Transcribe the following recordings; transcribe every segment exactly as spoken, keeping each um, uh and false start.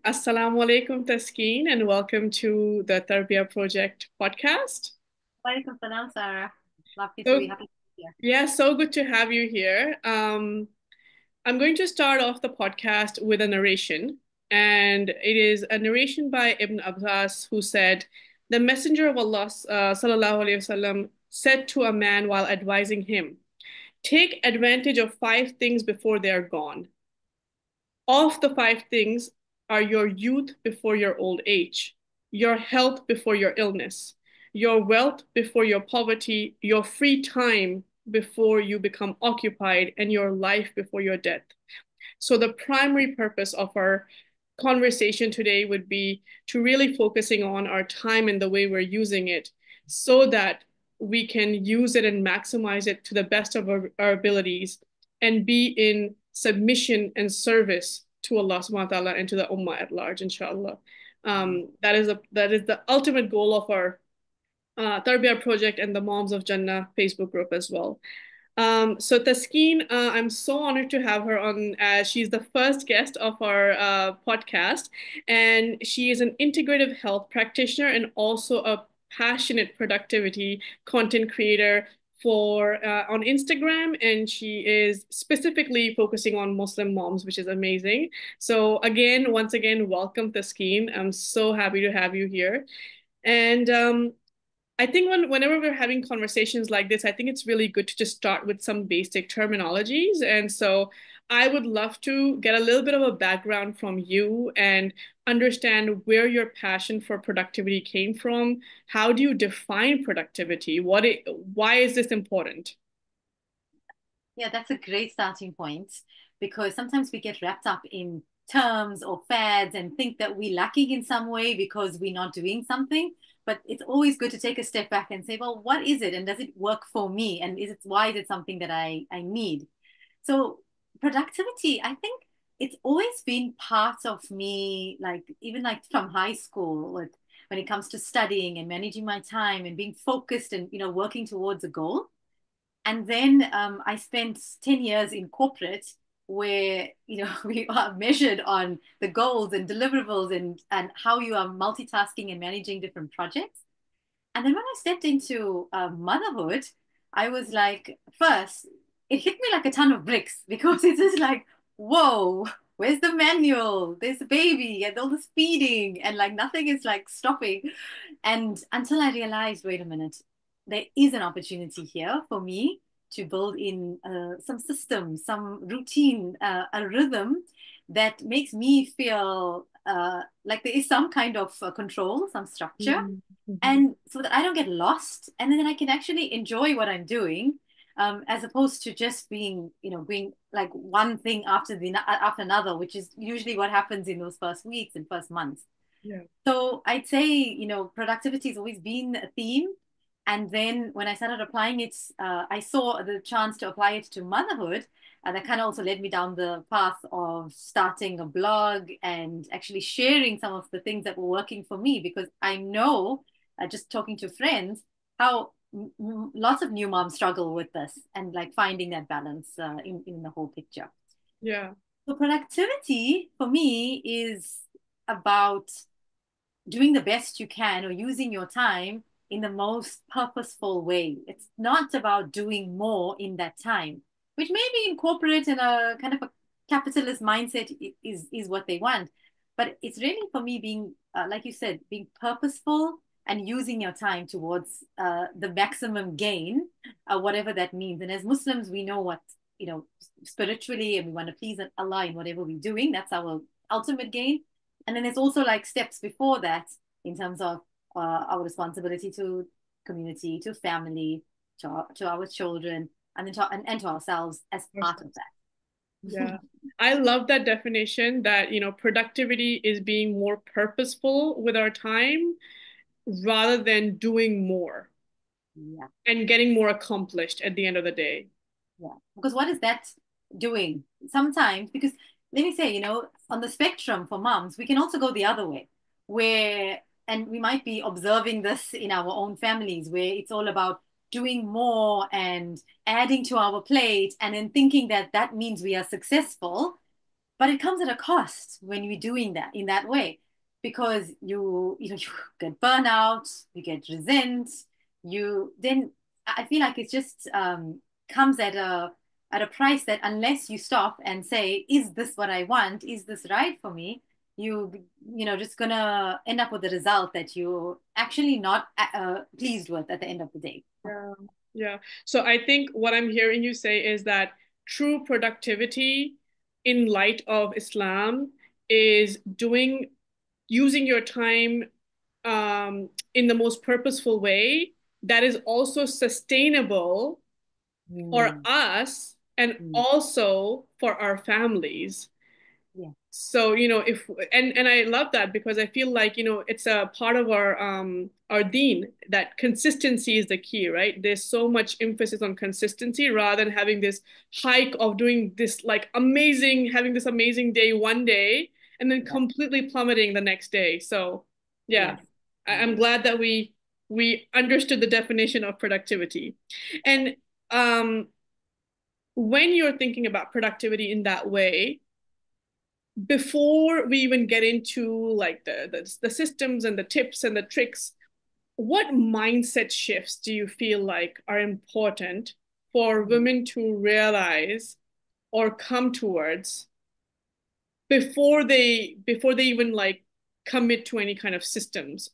Assalamu alaikum, Taskeen, and welcome to the Tarbiyah Project podcast. Walaikum salam, Sarah. Lovely to be So, happy to be here. yeah, so good to have you here. Um, I'm going to start off the podcast with a narration, and it is a narration by Ibn Abbas who said, "The Messenger of Allah, uh, sallallahu alaihi wasallam, said to a man while advising him, 'Take advantage of five things before they are gone. Of the five things are your youth before your old age, your health before your illness, your wealth before your poverty, your free time before you become occupied, and your life before your death.'" So the primary purpose of our conversation today would be to really focusing on our time and the way we're using it so that we can use it and maximize it to the best of our, our abilities and be in submission and service to Allah subhanahu wa ta'ala and to the ummah at large, inshallah. Um, that is a that is the ultimate goal of our uh, Tarbiyah project and the Moms of Jannah Facebook group as well. Um, so Taskeen, uh, I'm so honored to have her on as she's the first guest of our uh, podcast, and she is an integrative health practitioner and also a passionate productivity content creator for uh, on Instagram, and she is specifically focusing on Muslim moms, which is amazing. So again, once again, welcome Taskeen. I'm so happy to have you here. And um, I think when whenever we're having conversations like this, I think it's really good to just start with some basic terminologies. And so I would love to get a little bit of a background from you and understand where your passion for productivity came from. How do you define productivity? What it, why is this important? Yeah, that's a great starting point because sometimes we get wrapped up in terms or fads and think that we're lacking in some way because we're not doing something. But it's always good to take a step back and say, well, what is it? And does it work for me? And is it why is it something that I, I need? So productivity, I think it's always been part of me, like even like from high school, with when it comes to studying and managing my time and being focused and you know working towards a goal. And then um, I spent ten years in corporate where, you know, we are measured on the goals and deliverables and, and how you are multitasking and managing different projects. And then when I stepped into uh, motherhood, I was like, first, it hit me like a ton of bricks because it's just like, whoa, where's the manual? There's the baby and all this feeding, and like nothing is like stopping. And until I realized, wait a minute, there is an opportunity here for me to build in uh, some system, some routine, uh, a rhythm that makes me feel uh, like there is some kind of uh, control, some structure, Mhm. and so that I don't get lost, and then I can actually enjoy what I'm doing, um, as opposed to just being, you know, being like one thing after the after another, which is usually what happens in those first weeks and first months. Yeah. So I'd say, you know, productivity has always been a theme. And then when I started applying it, uh, I saw the chance to apply it to motherhood. And that kind of also led me down the path of starting a blog and actually sharing some of the things that were working for me because I know, uh, just talking to friends, how m- m- lots of new moms struggle with this and like finding that balance uh, in, in the whole picture. Yeah. So productivity for me is about doing the best you can or using your time in the most purposeful way. It's not about doing more in that time, which maybe incorporate in a kind of a capitalist mindset is is what they want. But it's really for me being, uh, like you said, being purposeful and using your time towards uh, the maximum gain, uh, whatever that means. And as Muslims, we know what, you know, spiritually, and we want to please Allah in whatever we're doing. That's our ultimate gain. And then there's also like steps before that in terms of uh, our responsibility to community, to family, to our, to our children, and then to, and, and to ourselves as part of that. Yeah. I love that definition that, you know, productivity is being more purposeful with our time rather than doing more Yeah, and getting more accomplished at the end of the day. yeah. Because what is that doing? Sometimes, because let me say, you know, on the spectrum for moms, we can also go the other way, where, and we might be observing this in our own families, where it's all about doing more and adding to our plate, and then thinking that that means we are successful. but it comes at a cost when you're doing that in that way, because you you know you get burnout, you get resent, you then I feel like it just um, comes at a at a price that unless you stop and say, is this what I want? Is this right for me? You you know just gonna end up with a result that you're actually not uh, pleased with at the end of the day. Yeah. Yeah. So I think what I'm hearing you say is that true productivity in light of Islam is doing using your time um, in the most purposeful way that is also sustainable for Mm, us and mm, also for our families. yeah. So, you know, if and and I love that because I feel like, you know, it's a part of our um our deen that consistency is the key, right? There's so much emphasis on consistency rather than having this hike of doing this like amazing, having this amazing day one day and then Yeah. completely plummeting the next day. So, yeah, Yes. I- Yes. I'm glad that we we understood the definition of productivity. And um when you're thinking about productivity in that way, before we even get into like the, the the systems and the tips and the tricks, what mindset shifts do you feel like are important for Mm. women to realize or come towards before they before they even like commit to any kind of systems?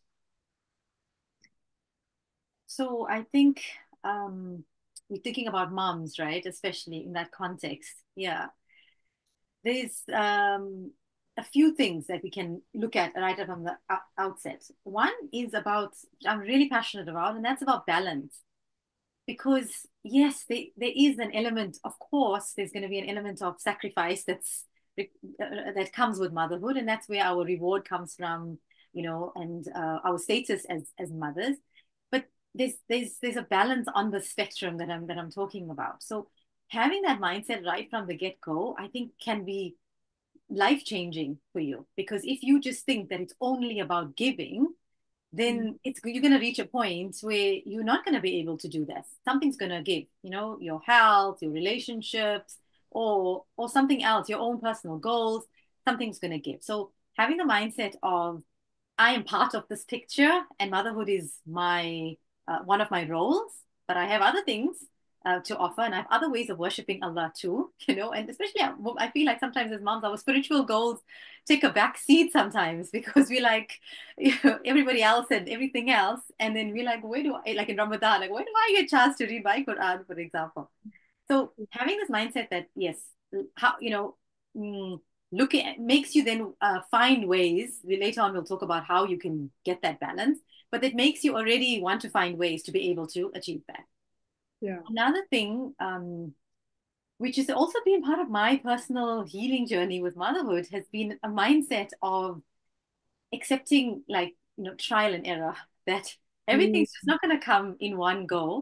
So I think um, we're thinking about moms, right? Especially in that context. Yeah. There's um, a few things that we can look at right from the outset. One is about, I'm really passionate about, and that's about balance. Because yes, there, there is an element, of course, there's going to be an element of sacrifice that's uh, that comes with motherhood, and that's where our reward comes from, you know, and uh, our status as as mothers. But there's there's there's a balance on the spectrum that I'm that I'm talking about. So having that mindset right from the get go, I think, can be life changing for you, because if you just think that it's only about giving, Mm. then it's you're going to reach a point where you're not going to be able to do this. Something's going to give, you know, your health, your relationships, or or something else, your own personal goals. Something's going to give. So having the mindset of, I am part of this picture, and motherhood is my uh, one of my roles, but I have other things uh, to offer, and I have other ways of worshiping Allah too, you know. And especially, I, I feel like sometimes as moms, our spiritual goals take a back seat sometimes because we like, you know, everybody else and everything else, and then we're like, where do I, like in Ramadan, like where do I get a chance to read my Quran, for example? So having this mindset that yes, how you know, mm, looking at, makes you then uh, find ways. Later on, we'll talk about how you can get that balance, but it makes you already want to find ways to be able to achieve that. Yeah. Another thing, um, which has also been part of my personal healing journey with motherhood, has been a mindset of accepting, like, you know, trial and error. That Mm. everything's just not going to come in one go.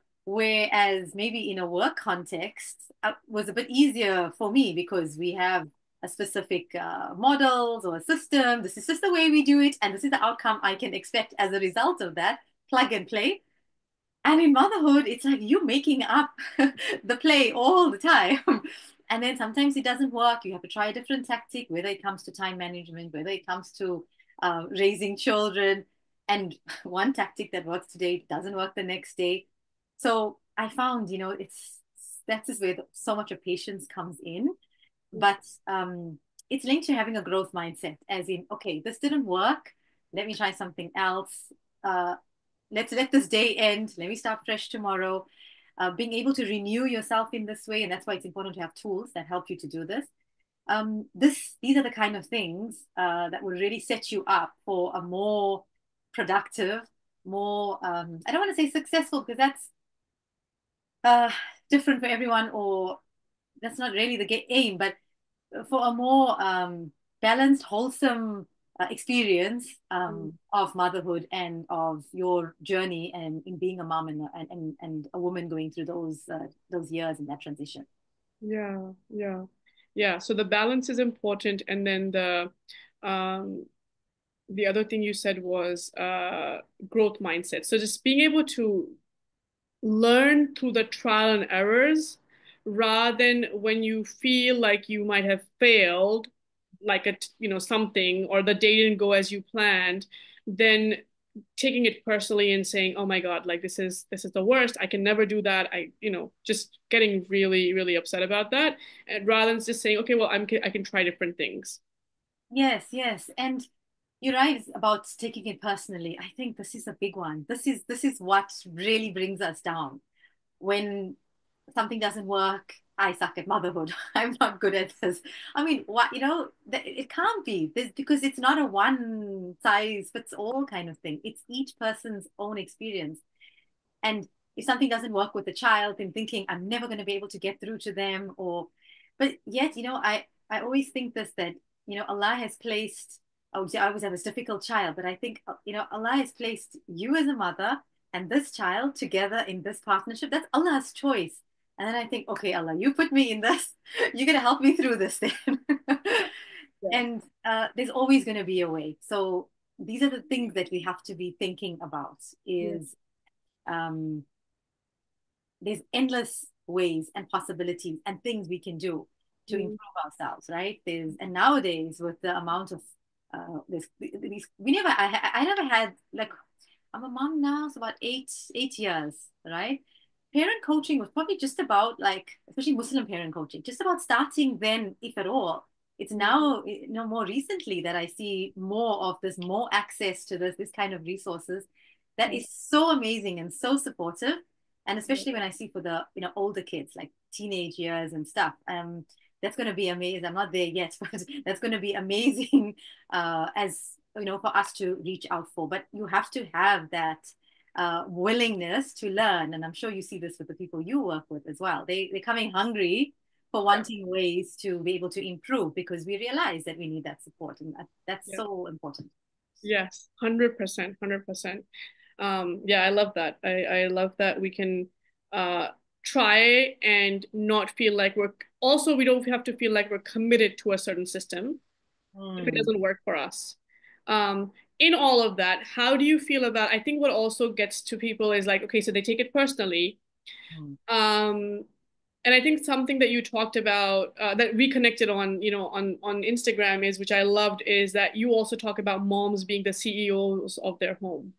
Whereas maybe in a work context, uh, was a bit easier for me because we have a specific uh, models or a system. This is just the way we do it, and this is the outcome I can expect as a result of that. Plug and play. And in motherhood, it's like you making up the play all the time. And then sometimes it doesn't work. You have to try a different tactic, whether it comes to time management, whether it comes to uh, raising children. And one tactic that works today doesn't work the next day. So I found, you know, it's that's just where so much of patience comes in. But um, it's linked to having a growth mindset, as in, okay, this didn't work. Let me try something else. Uh, let's let this day end. Let me start fresh tomorrow. Uh, being able to renew yourself in this way, and that's why it's important to have tools that help you to do this. Um, this these are the kind of things uh, that will really set you up for a more productive, more um, I don't want to say successful because that's uh, different for everyone, or that's not really the aim, but for a more um, balanced, wholesome uh, experience Mm. um, of motherhood and of your journey and in being a mom and, and, and a woman going through those uh, those years and that transition. Yeah, yeah, yeah. So the balance is important, and then the um, the other thing you said was uh, growth mindset. So just being able to learn through the trial and errors rather than when you feel like you might have failed, like a, you know, something, or the day didn't go as you planned, then taking it personally and saying, oh my God, like this is this is the worst. I can never do that. I, you know, just getting really, really upset about that. And rather than just saying, okay, well, I'm I can try different things. Yes, yes. And you're right about taking it personally. I think this is a big one. This is this is what really brings us down. When something doesn't work, I suck at motherhood. I'm not good at this. I mean, what, you know, it can't be this, because it's not a one size fits all kind of thing. It's each person's own experience. And if something doesn't work with the child, then thinking I'm never going to be able to get through to them, or, but yet, you know, I I always think this, that, you know, Allah has placed. Obviously, I was a difficult child, but I think, you know, Allah has placed you as a mother and this child together in this partnership. That's Allah's choice. And then I think, okay, Allah, you put me in this. You're going to help me through this then. Yeah. And uh, there's always going to be a way. So these are the things that we have to be thinking about Yeah. is um, there's endless ways and possibilities and things we can do to Mm. improve ourselves, right? There's, and nowadays with the amount of uh, this, these, we never, I, I never had, like, I'm a mom now, it's about eight, eight years, right? Parent coaching was probably just about, like, especially Muslim parent coaching, just about starting then, if at all. It's Mm. now, you know, more recently that I see more of this, more access to this, this kind of resources. That Yeah. is so amazing and so supportive. And Yeah. especially when I see for the, you know, older kids, like teenage years and stuff. Um, that's going to be amazing. I'm not there yet, but that's going to be amazing uh, as, you know, for us to reach out for. But you have to have that uh, willingness to learn. And I'm sure you see this with the people you work with as well. They, they're coming hungry for Yeah. wanting ways to be able to improve, because we realize that we need that support. And that, that's Yeah. so important. Yes, one hundred percent, one hundred percent. Um, yeah, I love that. I, I love that we can uh, try and not feel like we're, also, we don't have to feel like we're committed to a certain system if it Mm. doesn't work for us. Um, in all of that, how do you feel about, I think what also gets to people is like, okay, so they take it personally. Mm. Um, and I think something that you talked about uh, that we connected on, you know, on on Instagram is, which I loved, is that you also talk about moms being the C E Os of their home.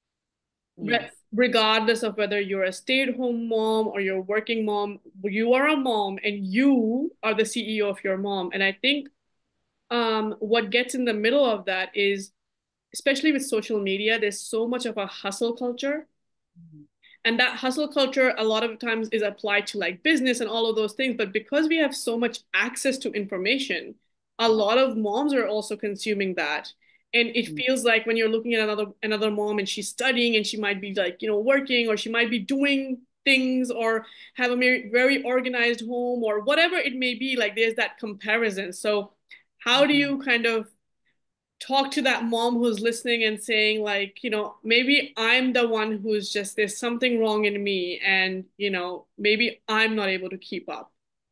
Re- Yes. Regardless of whether you're a stay-at-home mom or you're a working mom, you are a mom and you are the C E O of your mom. And I think um, what gets in the middle of that is, especially with social media, there's so much of a hustle culture. Mm. And that hustle culture a lot of times is applied to like business and all of those things. But because we have so much access to information, a lot of moms are also consuming that. And it Mm. feels like when you're looking at another another mom and she's studying and she might be like, you know, working, or she might be doing things, or have a very, very organized home, or whatever it may be, like there's that comparison. So how do Mm. you kind of talk to that mom who's listening and saying, like, you know, maybe I'm the one who's just, there's something wrong in me, and you know, maybe I'm not able to keep up.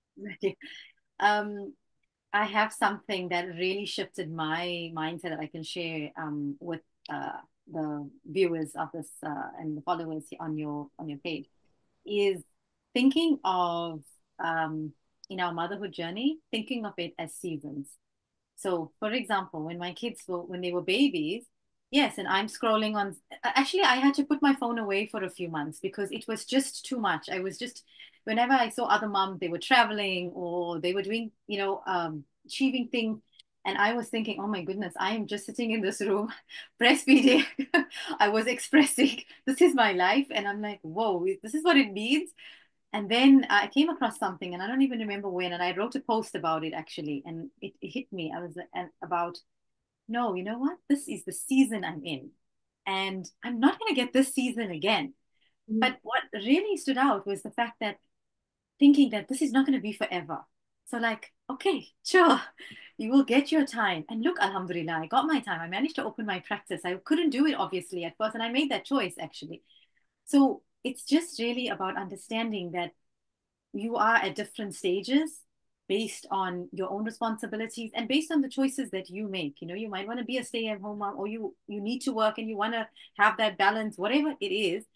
Um, I have something that really shifted my mindset that I can share um, with uh, the viewers of this uh, and the followers on your on your page, is thinking of um, in our motherhood journey, thinking of it as seasons. So, for example, when my kids were when they were babies, yes, and I'm scrolling on. Actually, I had to put my phone away for a few months because it was just too much. I was just, whenever I saw other moms, they were traveling or they were doing, you know, um, achieving things, and I was thinking, oh my goodness, I am just sitting in this room, breastfeeding. I was expressing, this is my life, and I'm like, whoa, this is what it means. And then I came across something, and I don't even remember when, and I wrote a post about it actually, and it, it hit me. I was uh, about, no, you know what? This is the season I'm in, and I'm not going to get this season again. Mhm. But what really stood out was the fact that thinking that this is not going to be forever. So, like, okay, sure, you will get your time. And look, Alhamdulillah, I got my time. I managed to open my practice. I couldn't do it obviously at first, and I made that choice actually. So, it's just really about understanding that you are at different stages based on your own responsibilities and based on the choices that you make. You know, you might want to be a stay-at-home mom, or you you need to work and you want to have that balance, whatever it is.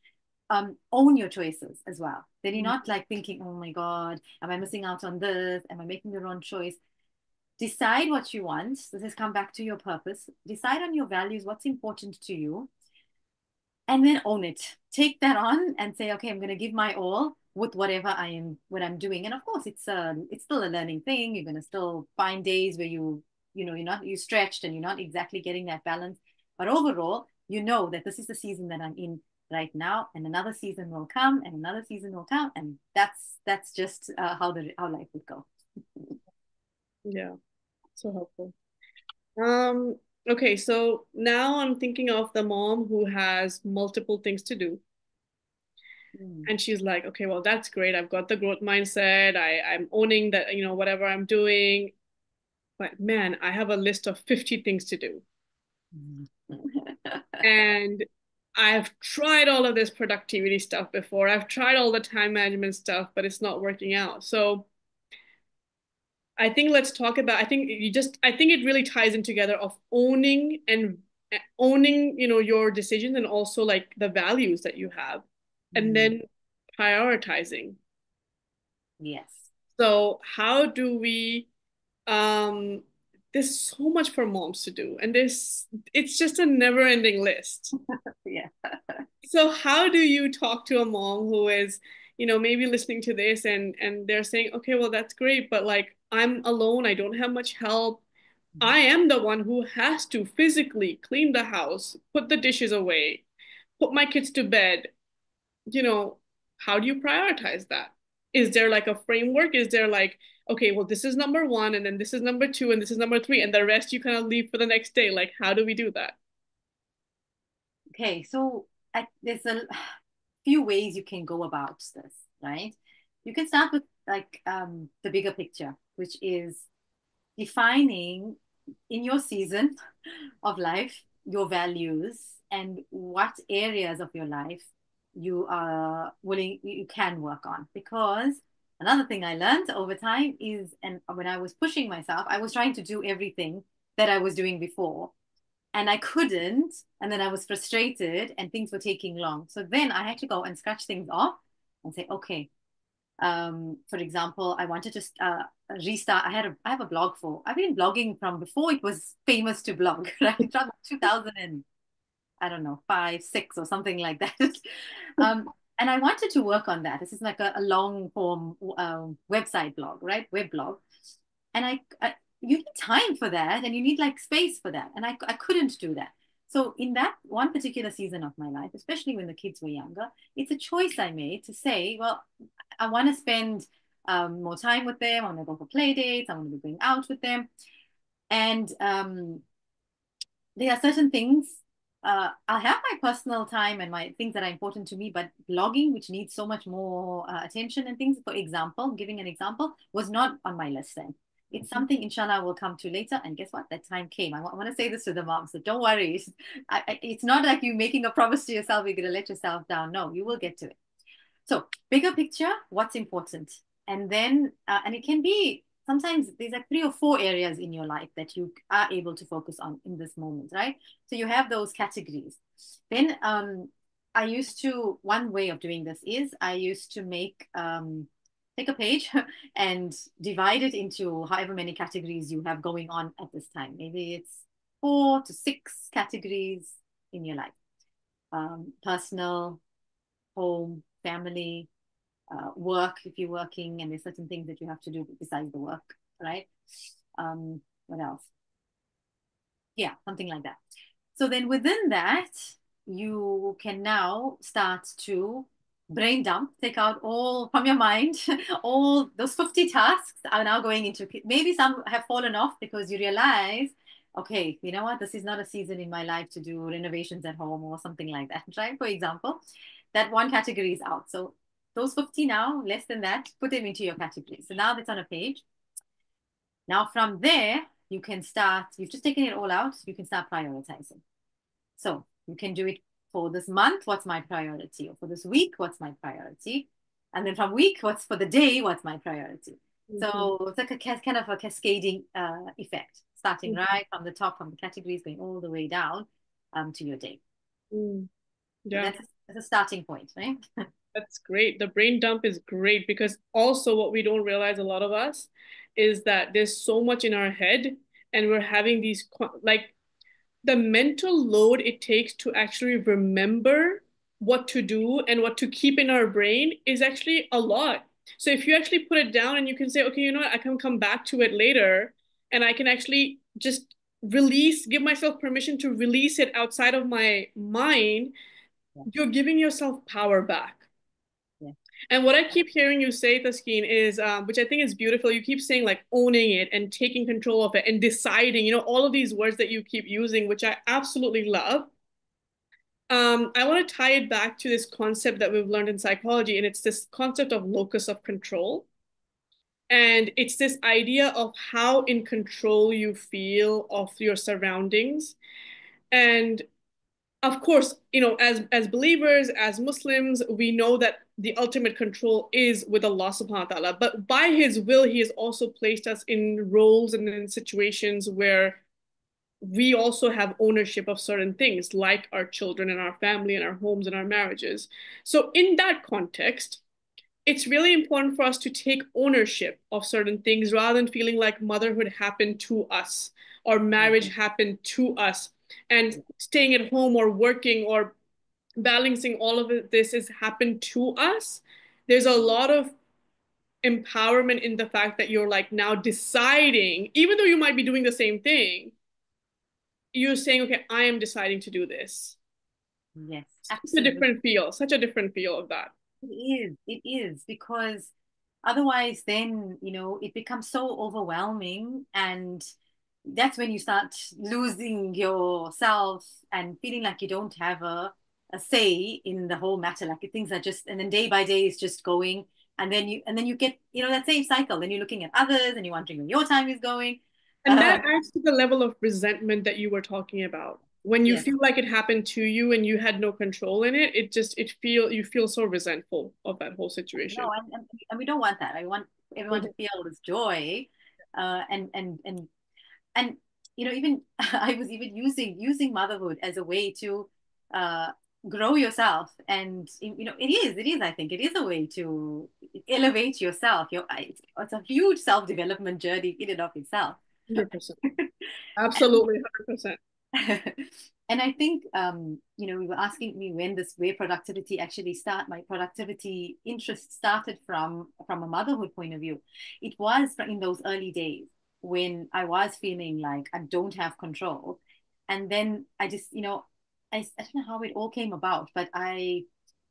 um, own your choices as well. Then you're Mm. not like thinking, oh my God, am I missing out on this? Am I making the wrong choice? Decide what you want. This has come back to your purpose. Decide on your values, what's important to you, and then own it. Take that on and say, okay, I'm going to give my all with whatever I am, what I'm doing. And of course, it's a, it's still a learning thing. You're going to still find days where you, you know, you're not, you stretched and you're not exactly getting that balance. But overall, you know that this is the season that I'm in right now, and another season will come, and another season will come, and that's that's just uh, how the how life would go. Yeah, so helpful. Um, okay, so now I'm thinking of the mom who has multiple things to do. Mm. And she's like, okay, well, that's great. I've got the growth mindset. I, I'm owning that, you know, whatever I'm doing. But man, I have a list of fifty things to do. And I've tried all of this productivity stuff before. I've tried all the time management stuff, but it's not working out. So I think let's talk about, I think you just, I think it really ties in together of owning and owning, you know, your decisions and also like the values that you have, and Mm. then prioritizing. Yes. So how do we, um, there's so much for moms to do, and there's, it's just a never-ending list. Yeah. So how do you talk to a mom who is, you know, maybe listening to this and and they're saying, okay, well, that's great, but like I'm alone, I don't have much help. I am the one who has to physically clean the house, put the dishes away, put my kids to bed. You know, how do you prioritize that? Is there like a framework? Is there like, okay, well, this is number one, and then this is number two, and this is number three, and the rest you kind of leave for the next day? Like, how do we do that? Okay, so I, there's a few ways you can go about this, right? You can start with like um, the bigger picture, which is defining in your season of life your values and what areas of your life you are willing you can work on. Because another thing I learned over time is, and when I was pushing myself, I was trying to do everything that I was doing before, and I couldn't. And then I was frustrated and things were taking long. So then I had to go and scratch things off and say, okay, um, for example, I wanted to uh, restart. I had a, I have a blog for, I've been blogging from before it was famous to blog, right? From two thousand and I don't know, five, six or something like that. um, and I wanted to work on that. This is like a, a long form um, website blog, right? Web blog. And I, I, you need time for that and you need like space for that. And I, I couldn't do that. So in that one particular season of my life, especially when the kids were younger, it's a choice I made to say, well, I want to spend um, more time with them. I want to go for play dates. I want to be going out with them. And um, there are certain things uh, I'll have my personal time and my things that are important to me, but blogging, which needs so much more uh, attention and things, for example, giving an example, was not on my list then. It's something, inshallah, we'll come to later. And guess what? That time came. I, want to say this to the moms, so don't worry. It's, I, I, it's not like you making a promise to yourself, you're going to let yourself down. No, you will get to it. So, bigger picture, what's important? And then, uh, and it can be sometimes there's like three or four areas in your life that you are able to focus on in this moment, right? So, you have those categories. Then, um, I used to, one way of doing this is I used to make, um, take a page and divide it into however many categories you have going on at this time. Maybe it's four to six categories in your life, um, personal, home, family, uh, work if you're working, and there's certain things that you have to do besides the work, right? Um, what else? Yeah, something like that. So then within that, you can now start to brain dump, take out all from your mind, all those fifty tasks are now going into, maybe some have fallen off because you realize, okay, you know what, this is not a season in my life to do renovations at home or something like that, right? For example, that one category is out. So those fifty now, less than that, put them into your category. So now that's on a page. Now from there, you can start, you've just taken it all out, you can start prioritizing. So you can do it for this month, what's my priority? Or for this week, what's my priority? And then from week, what's for the day, what's my priority? Mm-hmm. So it's like a kind of a cascading uh, effect, starting Mm-hmm. right from the top, from the categories, going all the way down um, to your day. Mm. So Yeah. that's as a starting point, right? That's great. The brain dump is great because also what we don't realize, a lot of us, is that there's so much in our head and we're having these like the mental load it takes to actually remember what to do and what to keep in our brain is actually a lot. So if you actually put it down and you can say, okay, you know what, I can come back to it later and I can actually just release, give myself permission to release it outside of my mind, Yeah. you're giving yourself power back. Yeah. And what I keep hearing you say, Taskeen, is, um, which I think is beautiful, you keep saying like owning it and taking control of it and deciding, you know, all of these words that you keep using, which I absolutely love. Um, I want to tie it back to this concept that we've learned in psychology, and it's this concept of locus of control. And it's this idea of how in control you feel of your surroundings. And of course, you know, as as believers, as Muslims, we know that the ultimate control is with Allah subhanahu wa ta'ala. But by His will, He has also placed us in roles and in situations where we also have ownership of certain things, like our children and our family and our homes and our marriages. So in that context, it's really important for us to take ownership of certain things rather than feeling like motherhood happened to us or marriage Mhm. happened to us and staying at home or working or balancing all of it, this has happened to us. There's a lot of empowerment in the fact that you're like now deciding, even though you might be doing the same thing, you're saying, okay, I am deciding to do this. Yes, Such a absolutely. different feel, such a different feel of that. It is. It is because otherwise, then, you know, it becomes so overwhelming. And that's when you start losing yourself and feeling like you don't have a, a say in the whole matter. Like things are just, and then day by day is just going. And then you, and then you get, you know, that same cycle. Then you're looking at others and you're wondering where your time is going. And that Uh, adds to the level of resentment that you were talking about. When you yes. feel like it happened to you and you had no control in it, it just it feel you feel so resentful of that whole No, situation. and, and, and we don't want that. I want everyone to Mhm. feel this joy, uh, and and and and you know, even I was even using using motherhood as a way to uh, grow yourself, and you know, it is it is I think it is a way to elevate yourself. Your it's, it's a huge self development journey in and of itself. one hundred percent. And Absolutely one hundred percent. and I think, um, you know, you were asking me when this way productivity actually start. My productivity interest started from from a motherhood point of view. It was in those early days when I was feeling like I don't have control, and then I just, you know, I, I don't know how it all came about, but I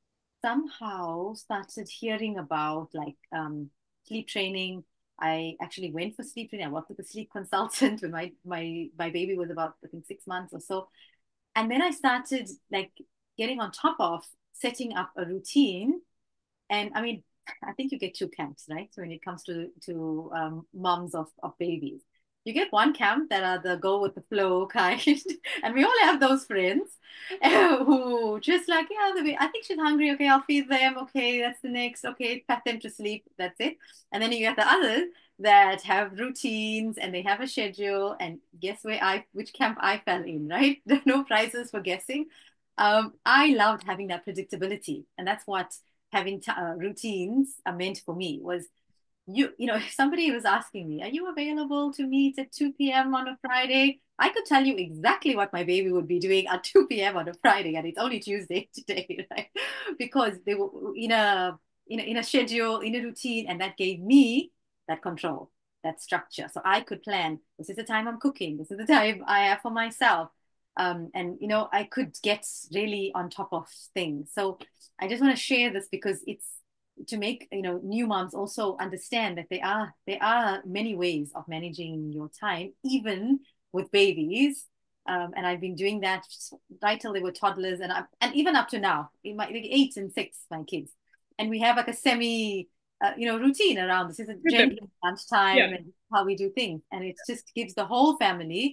somehow started hearing about like um, sleep training. I actually went for sleep training. I worked with a sleep consultant when my my my baby was about I think six months or so, and then I started like getting on top of setting up a routine. And I mean, I think you get two camps, right? So when it comes to to um, moms of of babies, you get one camp that are the go with the flow kind, and we all have those friends uh, who just like, yeah, the, I think she's hungry. Okay, I'll feed them. Okay, that's the next. Okay, pat them to sleep. That's it. And then you get the others that have routines and they have a schedule. And guess where I which camp I fell in, right? No prizes for guessing. Um, I loved having that predictability, and that's what having t- uh, routines are meant for me. Was you you know if somebody was asking me, are you available to meet at two p.m. on a Friday, I could tell you exactly what my baby would be doing at two p.m. on a Friday, and it's only Tuesday today, right? Because they were in a in a, in a schedule, in a routine, and that gave me that control, that structure, so I could plan, this is the time I'm cooking, this is the time I have for myself. Um, and you know, I could get really on top of things. So I just want to share this because it's to make, you know, new moms also understand that there are there are many ways of managing your time, even with babies. Um, and I've been doing that right till they were toddlers, and I, and even up to now, in my like eight and six, my kids, and we have like a semi, uh, you know, routine around this. Is a With them. generally Yeah. lunchtime and how we do things, and it just gives the whole family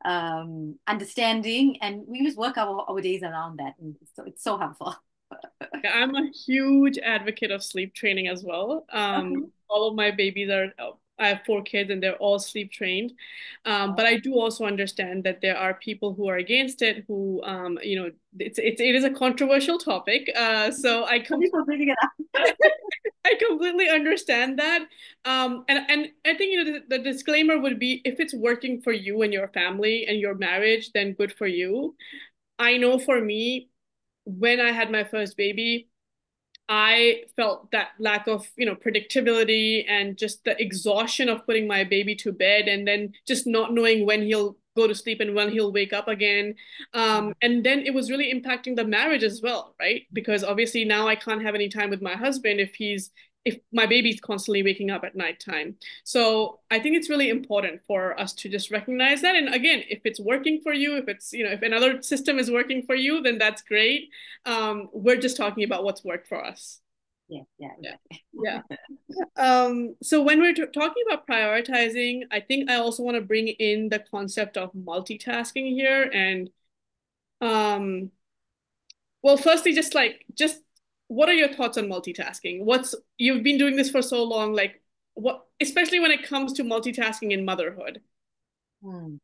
um understanding, and we just work our, our days around that, and so it's so helpful. I'm a huge advocate of sleep training as well. Um, Okay. all of my babies are I have four kids and they're all sleep trained. Um, but I do also understand that there are people who are against it, who, um, you know, it's, it's, it is a controversial topic. Uh, so I Sorry completely for bringing it up. I completely understand that. Um, and, and I think, you know, the, the disclaimer would be if it's working for you and your family and your marriage, then good for you. I know for me, when I had my first baby, I felt that lack of, you know, predictability and just the exhaustion of putting my baby to bed and then just not knowing when he'll go to sleep and when he'll wake up again. Um, and then it was really impacting the marriage as well, right? Because obviously now I can't have any time with my husband if he's if my baby's constantly waking up at nighttime. So I think it's really important for us to just recognize that. And again, if it's working for you, if it's, you know, if another system is working for you, then that's great. Um, we're just talking about what's worked for us. Yeah, yeah, Yeah. exactly. Yeah. Um, so when we're t- talking about prioritizing, I think I also want to bring in the concept of multitasking here. And um, well, firstly, just like just what are your thoughts on multitasking? What's you've been doing this for so long, like what, especially when it comes to multitasking in motherhood? Hmm.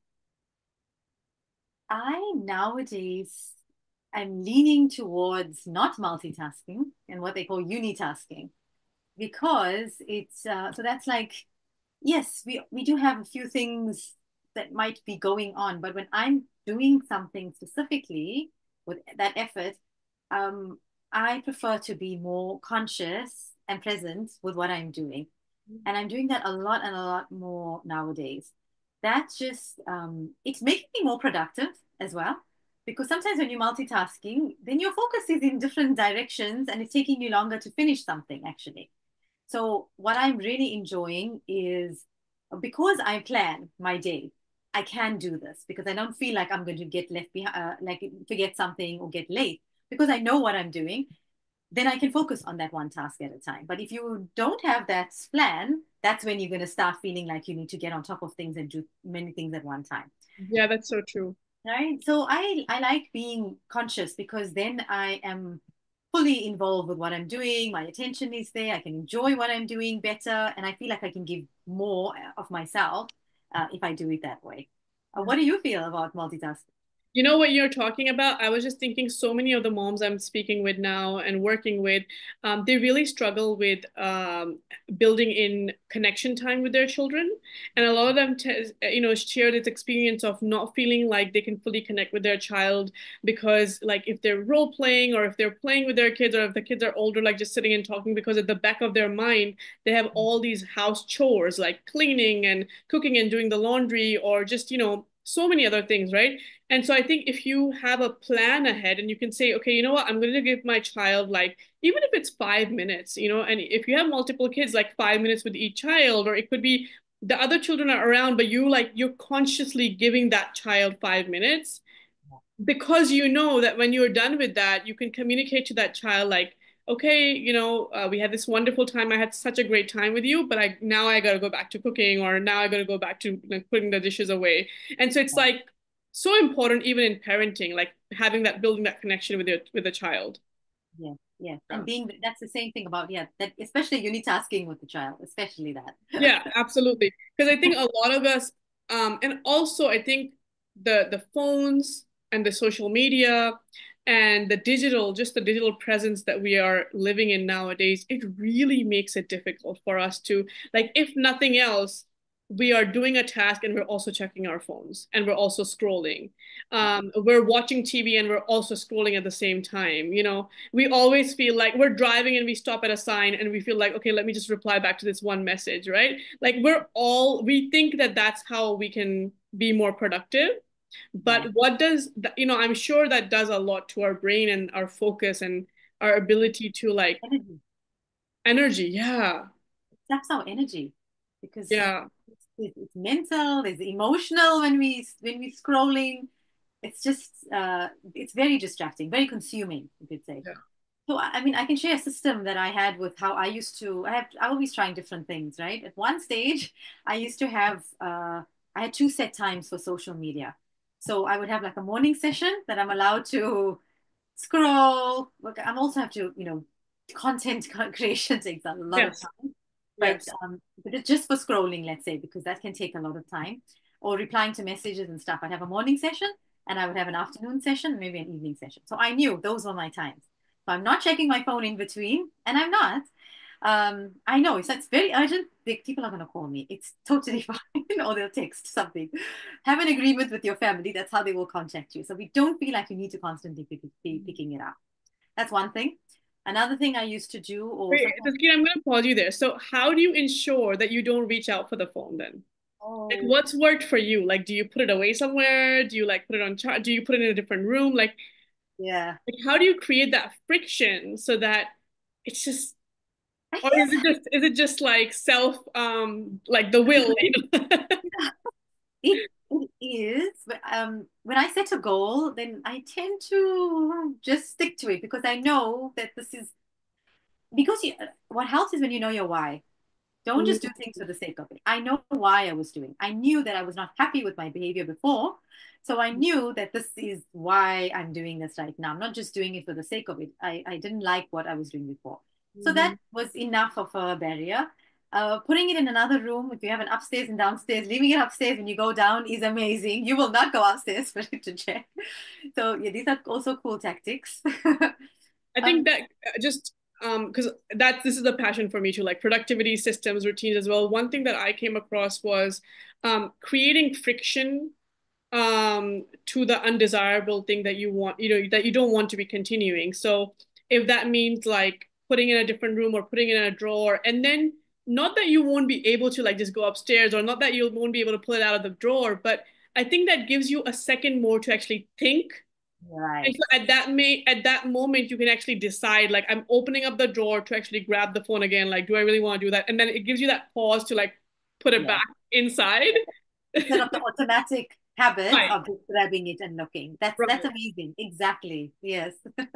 I nowadays I'm leaning towards not multitasking and what they call unitasking because it's uh, so that's like yes, we we do have a few things that might be going on, but when I'm doing something specifically with that effort, um, I prefer to be more conscious and present with what I'm doing. And I'm doing that a lot and a lot more nowadays. That's just um, it's making me more productive as well. Because sometimes when you're multitasking, then your focus is in different directions and it's taking you longer to finish something actually. So what I'm really enjoying is because I plan my day, I can do this because I don't feel like I'm going to get left behind, uh, like forget something or get late because I know what I'm doing. Then I can focus on that one task at a time. But if you don't have that plan, that's when you're going to start feeling like you need to get on top of things and do many things at one time. Yeah, that's so true. Right. So I I like being conscious because then I am fully involved with what I'm doing. My attention is there. I can enjoy what I'm doing better, and I feel like I can give more of myself uh, if I do it that way. Uh, what do you feel about multitasking? You know what you're talking about? I was just thinking so many of the moms I'm speaking with now and working with, um, they really struggle with um, building in connection time with their children. And a lot of them, t you know, share this experience of not feeling like they can fully connect with their child because, like, if they're role playing or if they're playing with their kids or if the kids are older, like just sitting and talking, because at the back of their mind, they have all these house chores like cleaning and cooking and doing the laundry or just, you know, so many other things, right? And so I think if you have a plan ahead and you can say, okay, you know what, I'm going to give my child like, even if it's five minutes, you know, and if you have multiple kids, like five minutes with each child, or it could be the other children are around, but you like, you're consciously giving that child five minutes because you know that when you're done with that, you can communicate to that child like, okay, you know, uh, we had this wonderful time. I had such a great time with you, but I now I got to go back to cooking, or now I got to go back to like, putting the dishes away. And so it's like so important, even in parenting, like having that building that connection with your with a child. Yes, yes. Yeah. And being that's the same thing about yeah, that especially unitasking with the child, especially that. Yeah, absolutely. Because I think a lot of us, um, and also I think the the phones and the social media and the digital, just the digital presence that we are living in nowadays, it really makes it difficult for us to, like, if nothing else, we are doing a task and we're also checking our phones and we're also scrolling. Um, we're watching T V and we're also scrolling at the same time. You know, we always feel like we're driving and we stop at a sign and we feel like, okay, let me just reply back to this one message, right? Like we're all, we think that that's how we can be more productive. Yeah. But what does, th- you know, I'm sure that does a lot to our brain and our focus and our ability to like Energy. energy. Yeah. That's our energy because Yeah. it's, it's mental, it's emotional when we when we're scrolling. It's just uh, it's very distracting, very consuming, you could say. Yeah. So I mean, I can share a system that I had with how I used to. I have I always trying different things, right? At one stage, I used to have uh, I had two set times for social media. So I would have like a morning session that I'm allowed to scroll. Look, I'm also have to, you know, content creation takes a lot of Yes. time. but Yes. um, but it's just for scrolling, let's say, because that can take a lot of time, or replying to messages and stuff. I'd have a morning session and I would have an afternoon session, maybe an evening session. So I knew those were my times. So I'm not checking my phone in between, and I'm not. Um, I know if that's very urgent, they, people are going to call me. It's totally fine, or they'll text something. Have an agreement with your family. That's how they will contact you. So we don't feel like you need to constantly be, be picking it up. That's one thing. Another thing I used to do, or Wait, sometimes, Taskeen, I'm going to pause you there. So, how do you ensure that you don't reach out for the phone then? Like, oh, what's worked for you? Like, do you put it away somewhere? Do you like put it on charge? Do you put it in a different room? Like, yeah. like how do you create that friction so that it's just, I or is it just, is it just like self, um, like the will, you know? guess it, it is. But um, when I set a goal, then I tend to just stick to it because I know that this is because you, what helps is when you know your why. Don't just do things for the sake of it. I know why I was doing. I knew that I was not happy with my behavior before. So I knew that this is why I'm doing this right now. I'm not just doing it for the sake of it. I, I didn't like what I was doing before. So that Mhm. was enough of a barrier. Uh, putting it in another room, if you have an upstairs and downstairs, leaving it upstairs when you go down is amazing. You will not go upstairs for it to check. So yeah, these are also cool tactics. I think um, that uh, just um because that's this is a passion for me too, like productivity systems, routines as well. One thing that I came across was um creating friction um to the undesirable thing that you want, you know, that you don't want to be continuing. So if that means like putting in a different room or putting it in a drawer, and then not that you won't be able to like just go upstairs, or not that you won't be able to pull it out of the drawer, but I think that gives you a second more to actually think. And right. so at that may at that moment you can actually decide like I'm opening up the drawer to actually grab the phone again. Like, do I really want to do that? And then it gives you that pause to like put it Yeah. back inside. Instead of the automatic habit Right, of just grabbing it and looking. That's that's right. amazing. Exactly. Yes.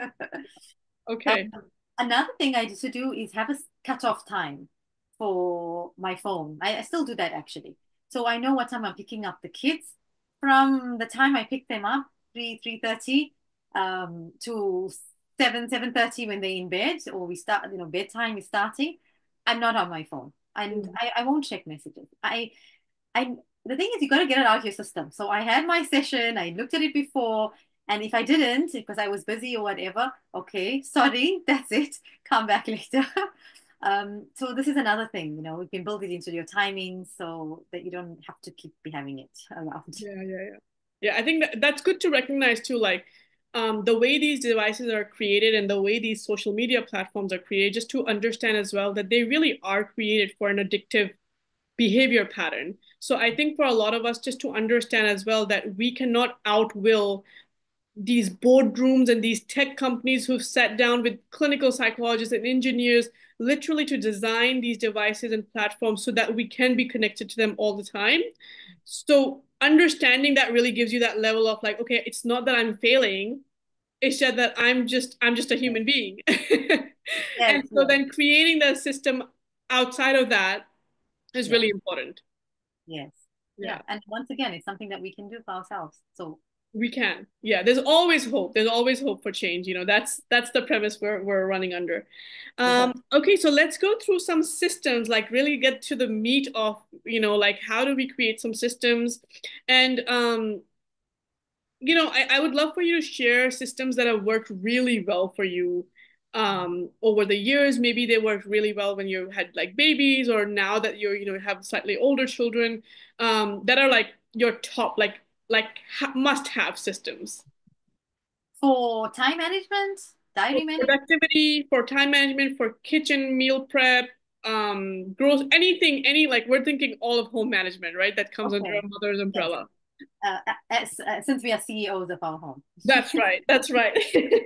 Um, Okay. another thing I used to do is have a cut-off time for my phone. I, I still do that actually. So I know what time I'm picking up the kids. From the time I pick them up, three, three thirty, um, to seven, seven thirty when they're in bed or we start, you know, bedtime is starting. I'm not on my phone. And Mhm. I, I won't check messages. I I the thing is you got to get it out of your system. So I had my session, I looked at it before, and if I didn't because I was busy or whatever, okay, sorry, that's it. Come back later. Um, so this is another thing, you know, you can build it into your timing so that you don't have to keep be having it around. Yeah, yeah, yeah. Yeah, I think that that's good to recognize too, like um, the way these devices are created and the way these social media platforms are created, just to understand as well that they really are created for an addictive behavior pattern. So I think for a lot of us, just to understand as well that we cannot outwill these boardrooms and these tech companies who've sat down with clinical psychologists and engineers literally to design these devices and platforms so that we can be connected to them all the time. So understanding that really gives you that level of like, okay, it's not that I'm failing, it's just that I'm just I'm just a Yes, human being. yes, And so yes, then creating the system outside of that is yes, really important. yes. Yeah. Yeah. And once again, it's something that we can do for ourselves. So We can. Yeah, there's always hope. There's always hope for change. You know, that's that's the premise we're we're running under. yeah. Um, okay, so let's go through some systems, like really get to the meat of, you know, like how do we create some systems? And um, you know, I, I would love for you to share systems that have worked really well for you um over the years. Maybe they worked really well when you had like babies, or now that you're, you know, have slightly older children, um, that are like your top, like like ha must have systems. For time management, For diary management. productivity, for time management, for kitchen meal prep, um, growth, anything, any like we're thinking all of home management, right? That comes under a Okay. mother's Yes. umbrella. Uh, as, uh, since we are C E Os of our home. That's right. That's right.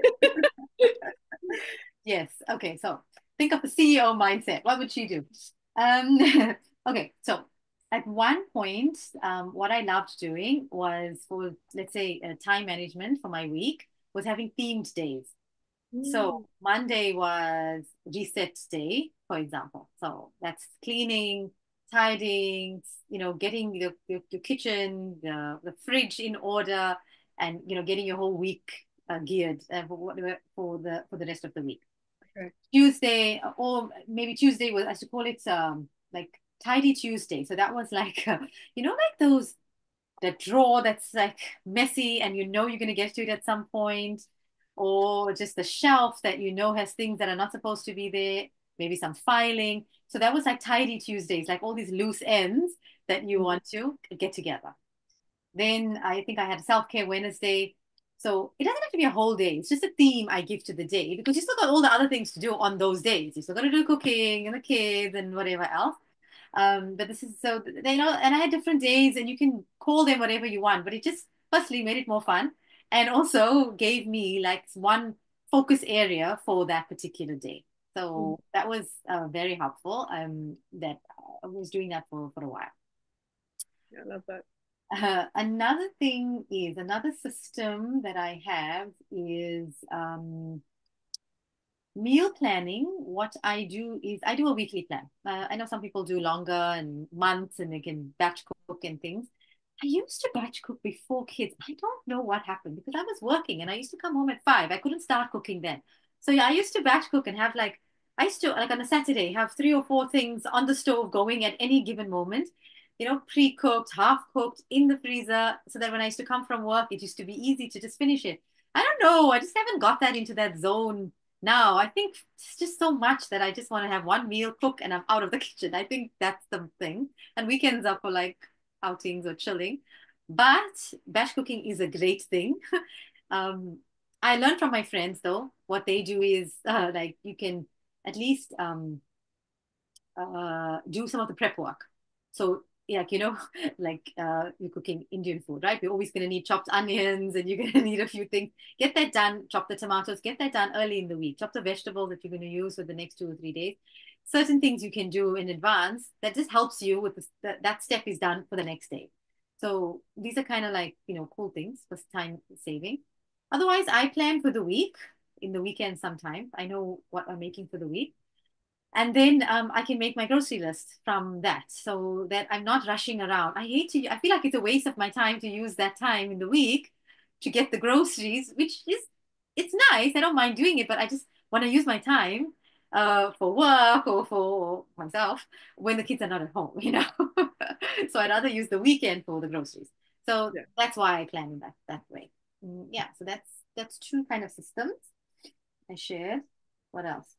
Yes. Okay. So think of the C E O mindset. What would she do? Um, okay. So at one point, um, what I loved doing was for, let's say, uh, time management for my week was having themed days. So Mm, Monday was reset day, for example. So that's cleaning, tidying, you know, getting the, the, the kitchen, the, the fridge in order, and you know, getting your whole week uh, geared uh, for whatever for the for the rest of the week. okay. Tuesday, or maybe Tuesday was I should call it um, like tidy Tuesday. So that was like, uh, you know, like those that drawer that's like messy and you know you're going to get to it at some point, or just the shelf that you know has things that are not supposed to be there, maybe some filing. So that was like tidy Tuesdays, like all these loose ends that you want to get together. Then I think I had self-care Wednesday. So it doesn't have to be a whole day. It's just a theme I give to the day because you still got all the other things to do on those days. You still got to do cooking and the kids and whatever else. Um, but this is so they know, and I had different days, and you can call them whatever you want. But it just firstly made it more fun, and also gave me like one focus area for that particular day. Mhm. So that was uh, very helpful. Um, that I was doing that for for a while. Yeah, I love that. Uh, another thing is another system that I have is um, meal planning. What I do is I do a weekly plan. Uh, I know some people do longer and months and they can batch cook and things. I used to batch cook before kids. I don't know what happened because I was working and I used to come home at five. I couldn't start cooking then. So yeah, I used to batch cook and have like, I used to, like on a Saturday, have three or four things on the stove going at any given moment, you know, pre-cooked, half-cooked in the freezer, so that when I used to come from work, it used to be easy to just finish it. I don't know. I just haven't got that into that zone now. I think it's just so much that I just want to have one meal, cook, and I'm out of the kitchen. I think that's the thing. And weekends are for like outings or chilling. But batch cooking is a great thing. um, I learned from my friends though. What they do is uh, like you can at least um, uh, do some of the prep work. So, yeah, like, you know, like uh, you're cooking Indian food, right? You're always going to need chopped onions and you're going to need a few things. Get that done. Chop the tomatoes. Get that done early in the week. Chop the vegetables that you're going to use for the next two or three days. Certain things you can do in advance that just helps you with this, that, that step is done for the next day. So these are kind of like, you know, cool things for time saving. Otherwise, I plan for the week in the weekend sometimes. I know what I'm making for the week, and then um, I can make my grocery list from that so that I'm not rushing around. I hate to, I feel like it's a waste of my time to use that time in the week to get the groceries, which is, it's nice. I don't mind doing it, but I just want to use my time uh, for work or for myself when the kids are not at home, you know? So I'd rather use the weekend for the groceries. So Yeah. that's why I plan in that, that way. Mm, yeah, so that's, that's two kind of systems I shared. What else?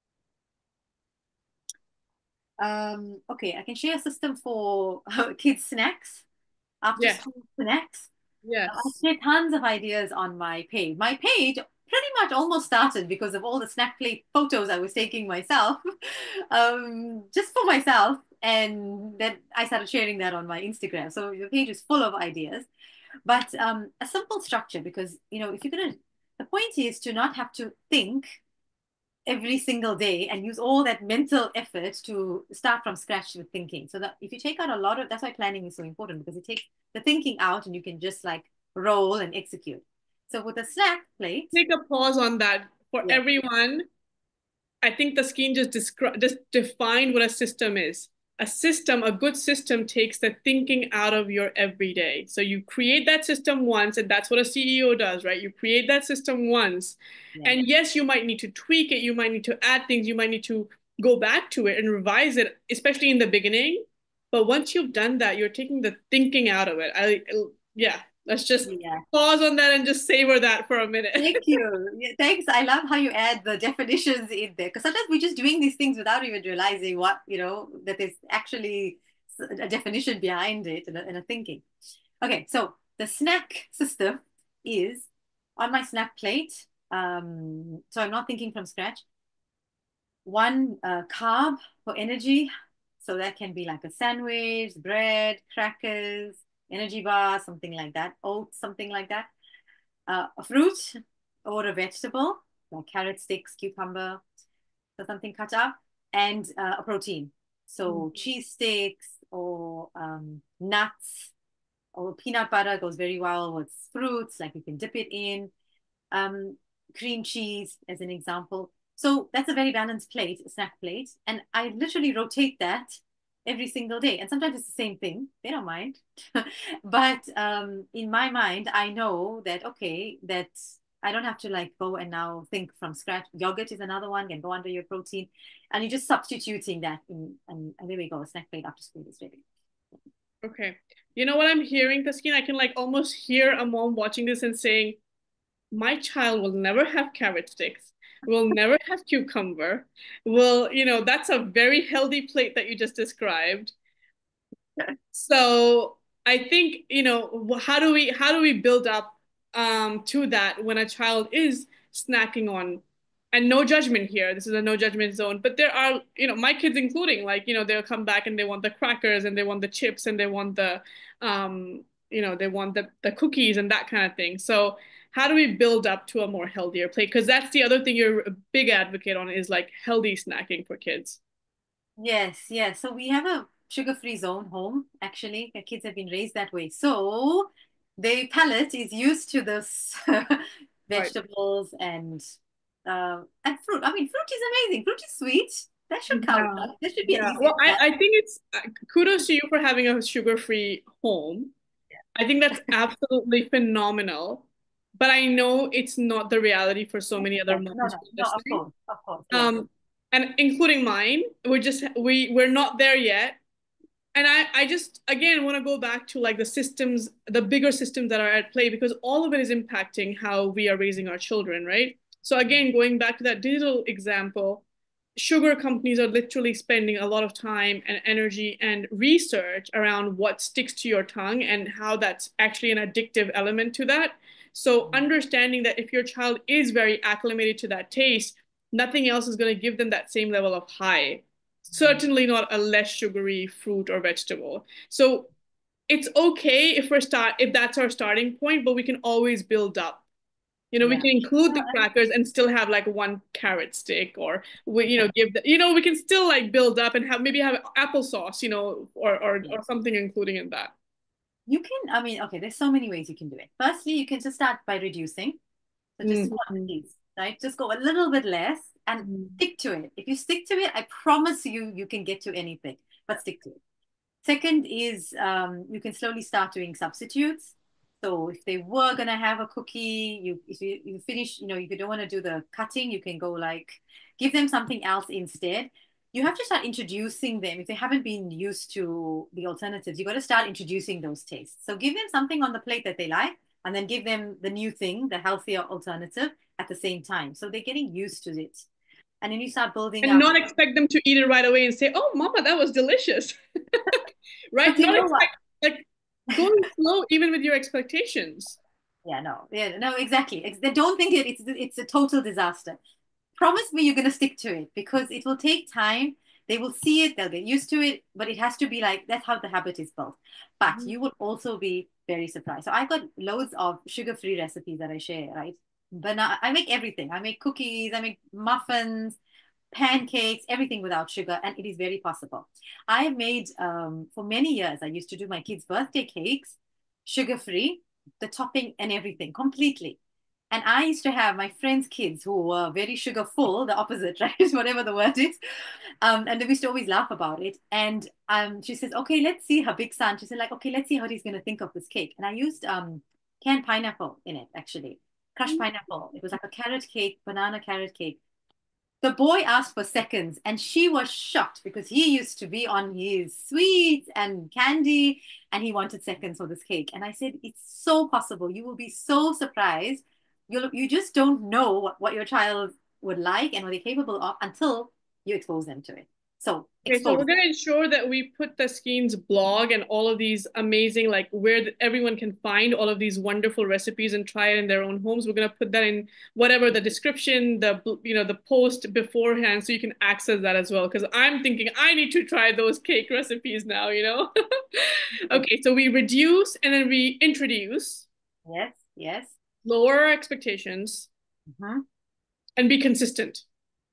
Um, okay, I can share a system for kids' snacks, after Yes. school snacks. I Yes. share tons of ideas on my page. My page pretty much almost started because of all the snack plate photos I was taking myself, um, just for myself. And then I started sharing that on my Instagram. So the page is full of ideas, but um, a simple structure because, you know, if you're going to, the point is to not have to think every single day and use all that mental effort to start from scratch with thinking. So that if you take out a lot of, that's why planning is so important because it takes the thinking out and you can just like roll and execute. So with a snack plate, Take a pause on that for yeah, everyone. I think the scheme just descri- just defined what a system is. A system, a good system takes the thinking out of your everyday. So you create that system once, and that's what a C E O does, right? You create that system once. yeah, And yes, you might need to tweak it, you might need to add things, you might need to go back to it and revise it, especially in the beginning. But once you've done that, you're taking the thinking out of it. I, yeah, let's just yeah. pause on that and just savor that for a minute. Thank you. Yeah, thanks. I love how you add the definitions in there because sometimes we're just doing these things without even realizing what, you know, that there's actually a definition behind it and a, and a thinking. Okay, so the snack system is on my snack plate. Um, so I'm not thinking from scratch. One uh, carb for energy. So that can be like a sandwich, bread, crackers, energy bar, something like that, oats, something like that. Uh, a fruit or a vegetable, like carrot sticks, cucumber, or something cut up, and uh, a protein. So cheese sticks or um, nuts or peanut butter goes very well with fruits, like you can dip it in. Um, cream cheese, as an example. So that's a very balanced plate, a snack plate. And I literally rotate that every single day. And sometimes it's the same thing. They don't mind. But um, in my mind, I know that, okay, that I don't have to like go and now think from scratch. Yogurt is another one, can go under your protein. And you're just substituting that in, and, and there we go. A snack plate after school is ready. Okay. You know what I'm hearing, Taskin? I can like almost hear a mom watching this and saying, my child will never have carrot sticks, will never have cucumber. Will, you know, that's a very healthy plate that you just described. So I think, you know, how do we how do we build up um, to that when a child is snacking on, and no judgment here. This is a no judgment zone. But there are, you know, my kids including, like, you know, they'll come back and they want the crackers and they want the chips and they want the, um, you know, they want the the cookies and that kind of thing. So how do we build up to a more healthier plate? Because that's the other thing you're a big advocate on is like healthy snacking for kids. Yes, yes. So we have a sugar-free zone home, actually. The kids have been raised that way. So their palate is used to this Right. vegetables and uh, and fruit. I mean, fruit is amazing. Fruit is sweet. That should count. Yeah. Right? That should be an Yeah. easy Well, I, I think it's uh, kudos to you for having a sugar-free home. I think that's absolutely phenomenal. But I know it's not the reality for so many other yes. No, moms no, who are no, of listening. course, of course, yes. Um, and including mine. We're just we we're not there yet. And I, I just again want to go back to like the systems, the bigger systems that are at play because all of it is impacting how we are raising our children, right? So again, going back to that digital example, sugar companies are literally spending a lot of time and energy and research around what sticks to your tongue and how that's actually an addictive element to that. So understanding that if your child is very acclimated to that taste, nothing else is going to give them that same level of high. Certainly not a less sugary fruit or vegetable. So it's okay if we're start if that's our starting point, but we can always build up. You know, we Yeah. can include No, the and crackers and still have like one carrot stick, or we, you know, give the, you know, we can still like build up and have maybe have applesauce, you know, or or yeah. or something including in that. You can, I mean, okay, there's so many ways you can do it. Firstly, you can just start by reducing. So just Mm, one mm, piece, right? Just go a little bit less and mm. stick to it. If you stick to it, I promise you, you can get to anything, but stick to it. Second is um, you can slowly start doing substitutes. So if they were gonna have a cookie, you if you, you finish, you know, if you don't want to do the cutting, you can go like give them something else instead. You have to start introducing them if they haven't been used to the alternatives. You got to start introducing those tastes. So give them something on the plate that they like, and then give them the new thing, the healthier alternative at the same time. So they're getting used to it, and then you start building And up. not expect them to eat it right away and say, "Oh, mama, that was delicious." Right? But you Not know what? expect like going slow even with your expectations. Yeah, no, yeah, no, exactly. They don't think it, it's it's a total disaster. Promise me you're going to stick to it because it will take time. They will see it, they'll get used to it, but it has to be like that's how the habit is built. But Mhm. you will also be very surprised. So I got loads of sugar-free recipes that I share, right? But now I make everything. I make cookies, I make muffins, pancakes, everything without sugar, and it is very possible. I have made um, for many years. I used to do my kids' birthday cakes, sugar-free, the topping and everything completely. And I used to have my friends' kids who were very sugar full, the opposite, right? Whatever the word is. Um, and they used to always laugh about it. And um, she says, okay, let's see her big son. She said, like, okay, let's see how he's going to think of this cake. And I used um, canned pineapple in it, actually. Crushed pineapple. It was like a carrot cake, banana carrot cake. The boy asked for seconds, and she was shocked because he used to be on his sweets and candy, and he wanted seconds for this cake. And I said, it's so possible. You will be so surprised. You'll, you just don't know what, what your child would like and what they're capable of until you expose them to it. So Okay, so expose we're them. going to ensure that we put the Skeen's blog and all of these amazing, like where everyone can find all of these wonderful recipes and try it in their own homes. We're going to put that in whatever the description, the you know the post beforehand, so you can access that as well. Because I'm thinking I need to try those cake recipes now. You know. Okay, so we reduce and then we introduce, Yes, yes. lower our expectations, Mhm. and be consistent.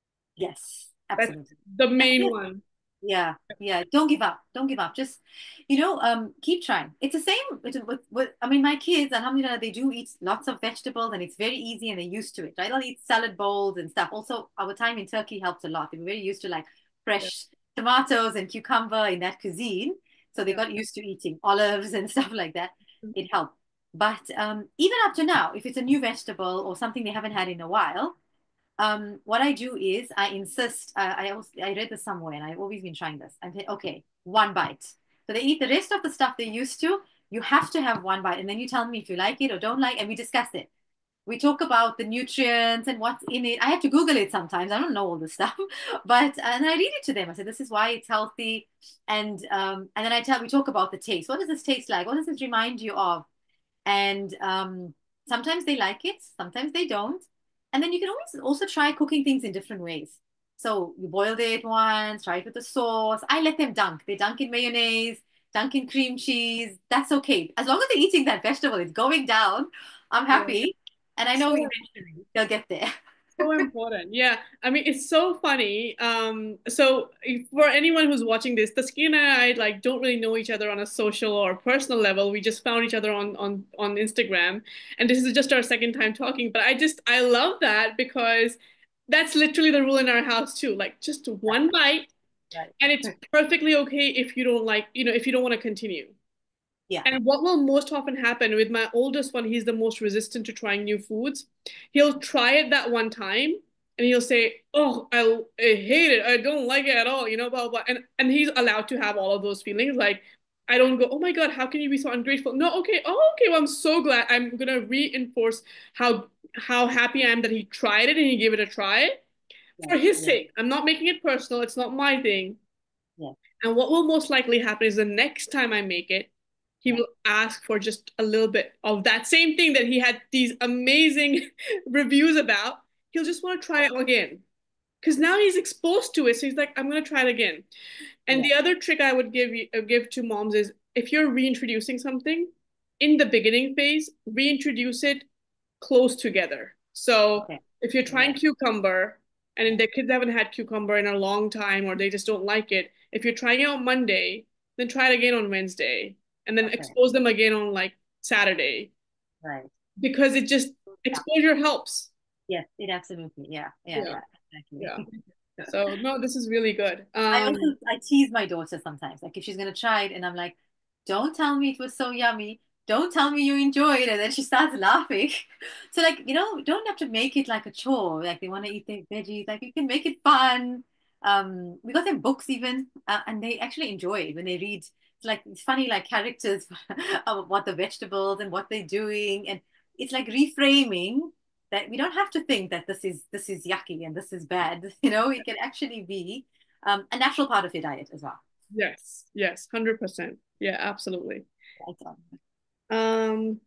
Yes, That's absolutely. the That's main it. one. Yeah, yeah. Don't give up. Don't give up. Just, you know, um, keep trying. It's the same with, with, with I mean, my kids, alhamdulillah, they do eat lots of vegetables and it's very easy and they're used to it, right? They'll eat salad bowls and stuff. Also, our time in Turkey helped a lot. They were very used to like Yeah. fresh tomatoes and cucumber in that cuisine. So they Yeah. got used to eating olives and stuff like that. It helped. But um, even up to now, if it's a new vegetable or something they haven't had in a while, um, what I do is I insist. Uh, I also, I read this somewhere, and I've always been trying this. I say, okay, one bite. So they eat the rest of the stuff they used to. You have to have one bite, and then you tell me if you like it or don't like, and we discuss it. We talk about the nutrients and what's in it. I have to Google it sometimes. I don't know all this stuff, but and I read it to them. I said, "This is why it's healthy," and um, and then I tell we talk about the taste. What does this taste like? What does this remind you of? And um, sometimes they like it, sometimes they don't. And then you can always also try cooking things in different ways. So you boiled it once, try it with the sauce. I let them dunk. They dunk in mayonnaise, dunk in cream cheese. That's okay. As long as they're eating that vegetable, it's going down. I'm Yeah. happy. And I know So eventually they'll get there. So important. Yeah. I mean, it's so funny. Um, so if- for anyone who's watching this, Taskin and I like don't really know each other on a social or personal level. We just found each other on on on Instagram. And this is just our second time talking. But I just I love that because that's literally the rule in our house too. Like just one bite, Right. and it's perfectly okay if you don't like, you know, if you don't want to continue. Yeah. And what will most often happen with my oldest one, he's the most resistant to trying new foods. He'll try it that one time and he'll say, "Oh, I, I hate it. I don't like it at all," you know, blah, blah, blah. And, and he's allowed to have all of those feelings. Like, I don't go, "Oh my God, how can you be so ungrateful?" No, okay. Oh, okay. Well, I'm so glad. I'm gonna reinforce how how happy I am that he tried it and he gave it a try Yeah. for his Yeah. sake. I'm not making it personal. It's not my thing. Yeah. And what will most likely happen is the next time I make it, he Yeah. will ask for just a little bit of that same thing that he had these amazing reviews about. He'll just want to try it again because now he's exposed to it. So he's like, "I'm going to try it again." And Yeah. the other trick I would give you, uh, give to moms is if you're reintroducing something in the beginning phase, reintroduce it close together. So Okay. if you're Yeah. trying cucumber Yeah. and the kids haven't had cucumber in a long time or they just don't like it, if you're trying it on Monday, then try it again on Wednesday and then Okay. expose them again on like Saturday Right. because it just Yeah. exposure helps. Yes, it absolutely. Yeah. Yeah. Yeah. Yeah. Exactly. Yeah. So no, this is really good. I also Um, I tease my daughter sometimes, like if she's gonna try it, and I'm like, "Don't tell me it was so yummy. Don't tell me you enjoyed it," and then she starts laughing. So like you know, don't have to make it like a chore. Like they want to eat their veggies, like you can make it fun. Um, we got them books even, uh, and they actually enjoy it when they read. It's like it's funny, like characters of what the vegetables and what they're doing, and it's like reframing that we don't have to think that this is this is yucky and this is bad. You know, it can actually be um, a natural part of your diet as well. yes, yes, one hundred percent. Yeah, absolutely. Right on. Um,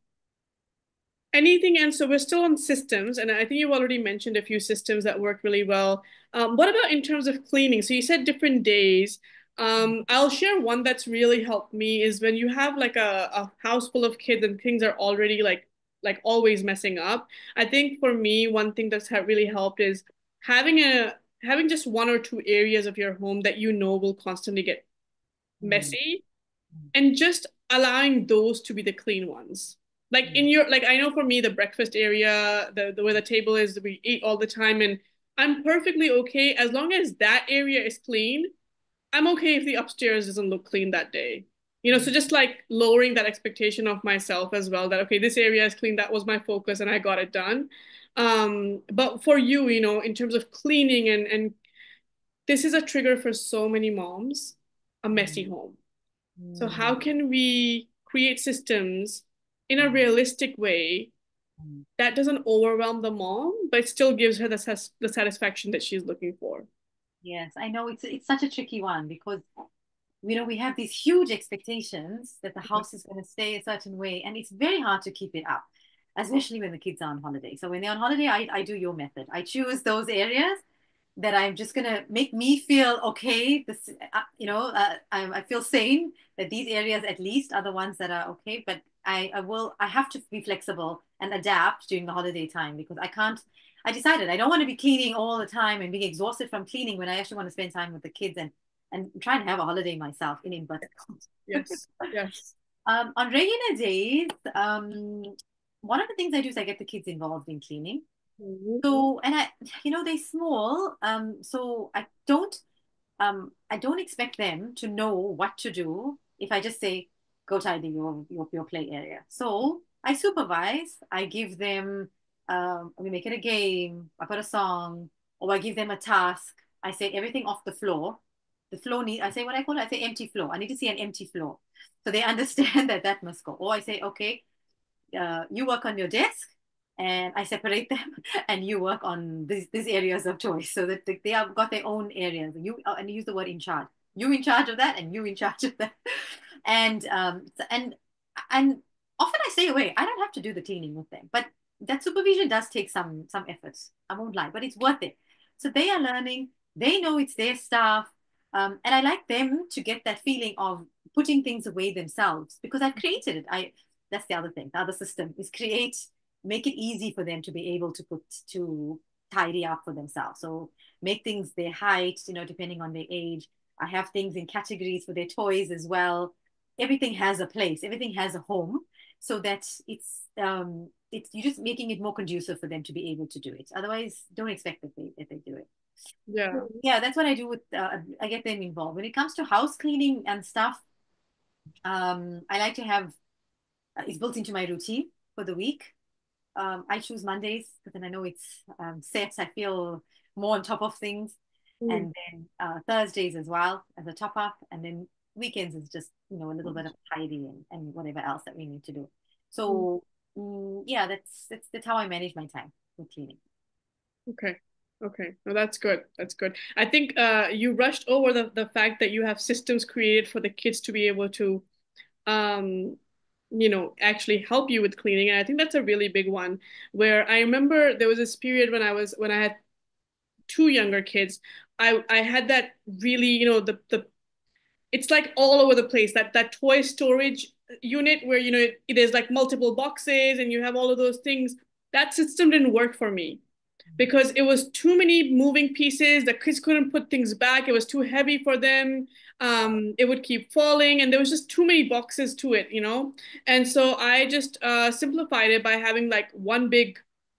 Anything else? So we're still on systems, and I think you've already mentioned a few systems that work really well. Um, what about in terms of cleaning? So you said different days. Um, I'll share one that's really helped me is when you have like a, a house full of kids and things are already like like always messing up. I think for me, one thing that's ha- really helped is having a having just one or two areas of your home that you know will constantly get Mm, messy and just allowing those to be the clean ones. Like yeah. in your, like I know for me, the breakfast area, the, the where the table is, we eat all the time, and I'm perfectly okay as long as that area is clean. I'm okay if the upstairs doesn't look clean that day. You know, so Mm, just like lowering that expectation of myself as well, that okay, this area is clean, that was my focus, and I got it done. Um, but for you, you know, in terms of cleaning and and this is a trigger for so many moms, a messy mm, home. So how mm, can we create systems in a mm, realistic way mm. that doesn't overwhelm the mom, but still gives her the, sas- the satisfaction that she's looking for? Yes, I know it's it's such a tricky one because you know we have these huge expectations that the house is going to stay a certain way, and it's very hard to keep it up, especially when the kids are on holiday. So when they're on holiday, I, I do your method. I choose those areas that I'm just gonna make me feel okay. This, uh, you know, uh, I, I feel sane that these areas at least are the ones that are okay. But I, I will, I have to be flexible and adapt during the holiday time because I can't. I decided I don't want to be cleaning all the time and being exhausted from cleaning when I actually want to spend time with the kids and and try and have a holiday myself in inverted commas. Yes, yes. Um, on regular days, um, one of the things I do is I get the kids involved in cleaning. Mhm. So, and I, you know, they're small, um, so I don't, um, I don't expect them to know what to do if I just say, go tidy your, your, your play area. So I supervise. I give them, um, we make it a game. I put a song, or I give them a task. I say everything off the floor. The floor need. I say what I call it. I say empty floor. I need to see an empty floor, so they understand that that must go. Or I say, okay, uh, you work on your desk, and I separate them, and you work on these these areas of choice, so that they have got their own areas. You uh, and use the word in charge. You in charge of that, and you in charge of that, and um and and often I stay away. I don't have to do the cleaning with them, but that supervision does take some some efforts. I won't lie, but it's worth it. So they are learning. They know it's their stuff, um, and I like them to get that feeling of putting things away themselves because I've created it. I That's the other thing. The other system is create, make it easy for them to be able to put to tidy up for themselves. So make things their height, you know, depending on their age. I have things in categories for their toys as well. Everything has a place. Everything has a home, so that it's um it's you're just making it more conducive for them to be able to do it. Otherwise, don't expect that they that they do it. Yeah. Yeah, that's what I do with. Uh, I get them involved when it comes to house cleaning and stuff. Um, I like to have uh, it's built into my routine for the week. Um, I choose Mondays because then I know it's um, set. I feel more on top of things, Mm. and then uh, Thursdays as well as a top up, and then weekends is just you know a little bit of tidy and, and whatever else that we need to do. Mm. So mm, yeah, that's that's that's how I manage my time with cleaning. Okay. Okay. No, that's good. That's good. I think uh, you rushed over the, the fact that you have systems created for the kids to be able to, um, you know, actually help you with cleaning. And I think that's a really big one where I remember there was this period when I was, when I had two younger kids, I, I had that really, you know, the, the it's like all over the place. That that toy storage unit where you know it, it is like multiple boxes and you have all of those things. That system didn't work for me because it was too many moving pieces. The kids couldn't put things back. It was too heavy for them. Um, it would keep falling, and there was just too many boxes to it, you know. And so I just uh, simplified it by having like one big,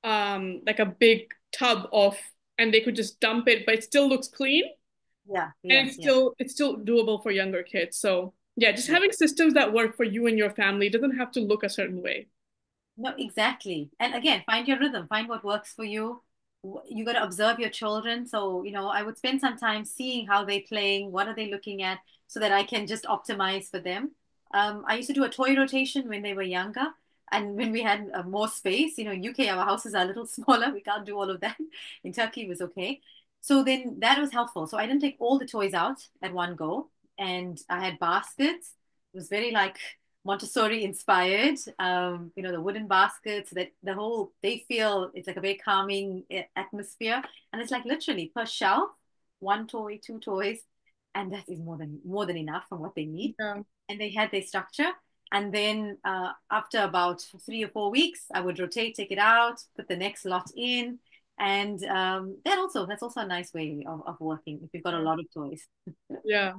um, like a big tub of, and they could just dump it, but it still looks clean Yeah, and yeah, it's yeah, still it's still doable for younger kids. So yeah, just yeah. having systems that work for you and your family doesn't have to look a certain way. No, exactly. And again, find your rhythm, find what works for you. W- You got to observe your children. So, you know, I would spend some time seeing how they're playing, what are they looking at, so that I can just optimize for them. Um, I used to do a toy rotation when they were younger. And when we had uh, more space, you know, in U K, our houses are a little smaller. We can't do all of that. In Turkey, it was okay. So then that was helpful. So I didn't take all the toys out at one go. And I had baskets. It was very like Montessori inspired. Um, you know, the wooden baskets that the whole they feel it's like a very calming eh, atmosphere, and it's like literally per shelf, one toy, two toys, and that is more than more than enough from what they need. Yeah. And they had their structure, and then uh, after about three or four weeks, I would rotate, take it out, put the next lot in, and um, that also that's also a nice way of, of working if you've got a lot of toys. Yeah.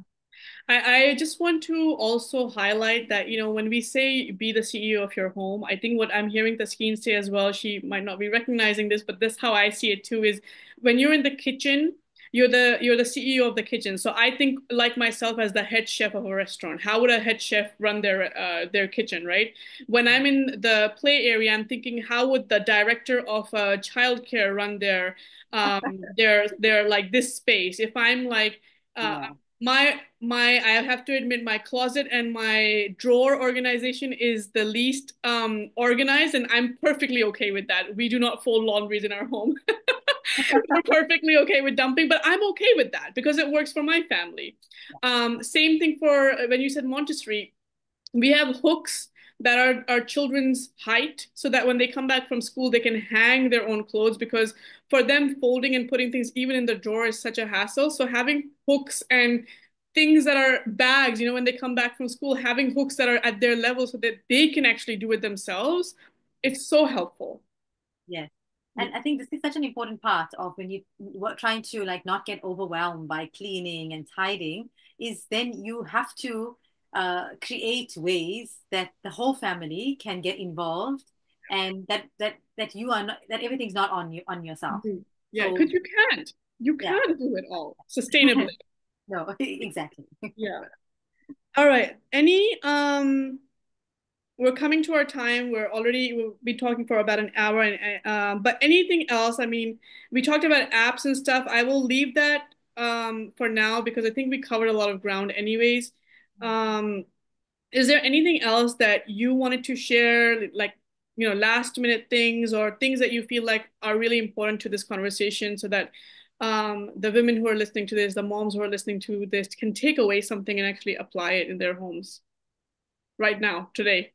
I, I just want to also highlight that, you know, when we say be the C E O of your home, I think what I'm hearing Taskeen say as well, she might not be recognizing this, but this how I see it too, is when you're in the kitchen, you're the you're the C E O of the kitchen. So I think like myself as the head chef of a restaurant, how would a head chef run their uh, their kitchen, right? When I'm in the play area, I'm thinking how would the director of uh, childcare run their um their their like this space? If I'm like uh, Yeah. my my I have to admit my closet and my drawer organization is the least um organized, and I'm perfectly okay with that. We do not fold laundries in our home. We're perfectly okay with dumping, but I'm okay with that because it works for my family. Um same thing for uh, when you said Montessori, we have hooks that are our children's height so that when they come back from school they can hang their own clothes, because for them folding and putting things even in the drawer is such a hassle. So having hooks and things that are bags, you know, when they come back from school, having hooks that are at their level so that they can actually do it themselves, it's so helpful. Yes. And I think this is such an important part of when you were trying to like not get overwhelmed by cleaning and tidying, is then you have to uh, create ways that the whole family can get involved, and that that that you are not, that everything's not on you on yourself. Mhm. Yeah, So because you can't you yeah. can't do it all sustainably. No, exactly. Yeah. All right, any um we're coming to our time. We're already we'll be talking for about an hour, and um, but anything else? I mean, we talked about apps and stuff. I will leave that um for now because I think we covered a lot of ground anyways. Um, is there anything else that you wanted to share, like, you know, last minute things or things that you feel like are really important to this conversation so that um, the women who are listening to this, the moms who are listening to this can take away something and actually apply it in their homes right now, today?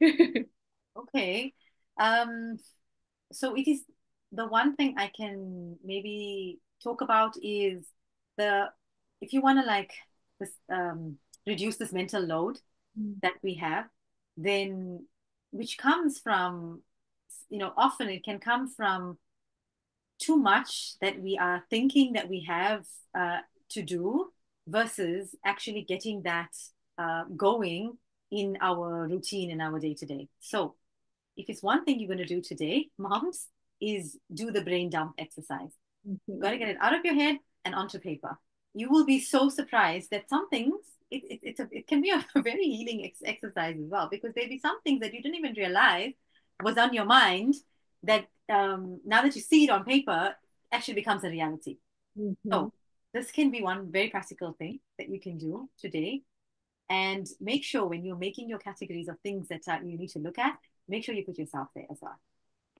Okay. Um, so it is the one thing I can maybe talk about is the if you want to like this um reduce this mental load that we have, then which comes from, you know, often it can come from too much that we are thinking that we have uh, to do versus actually getting that uh, going in our routine in our day to day. So, if it's one thing you're going to do today, moms, is do the brain dump exercise. You've got to get it out of your head and onto paper. You will be so surprised that some things, it, it, it's a, it can be a very healing ex- exercise as well, because there'll be some things that you didn't even realize was on your mind that um, now that you see it on paper, actually becomes a reality. Mhm. So this can be one very practical thing that you can do today. And make sure when you're making your categories of things that uh, you need to look at, make sure you put yourself there as well.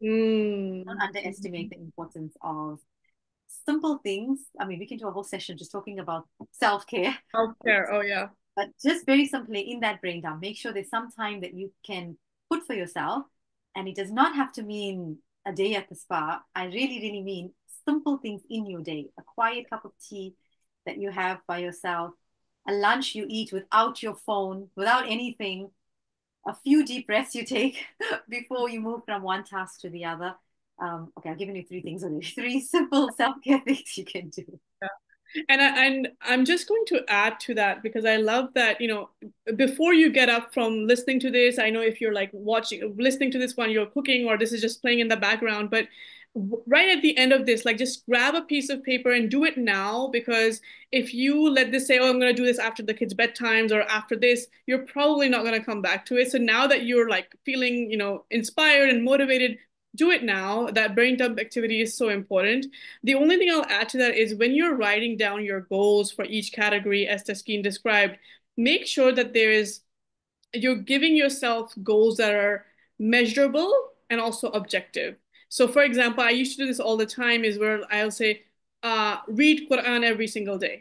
Don't Mm. underestimate the importance of simple things. I mean, we can do a whole session just talking about self care, Self-care. Oh yeah. but just very simply in that brain dump, make sure there's some time that you can put for yourself. And it does not have to mean a day at the spa. I really, really mean simple things in your day, a quiet cup of tea that you have by yourself, a lunch you eat without your phone, without anything, a few deep breaths you take before you move from one task to the other. Um, okay, I've given you three things already. Three simple self-care things you can do. And I, and I'm just going to add to that because I love that, you know, before you get up from listening to this, I know if you're like watching, listening to this while you're cooking or this is just playing in the background, but right at the end of this, like just grab a piece of paper and do it now, because if you let this say, oh, I'm going to do this after the kids' bedtimes or after this, you're probably not going to come back to it. So now that you're like feeling, you know, inspired and motivated, do it now. That brain dump activity is so important. The only thing I'll add to that is when you're writing down your goals for each category, as Taskeen described, make sure that there is, you're giving yourself goals that are measurable and also objective. So, for example, I used to do this all the time, is where I'll say, uh, read Quran every single day.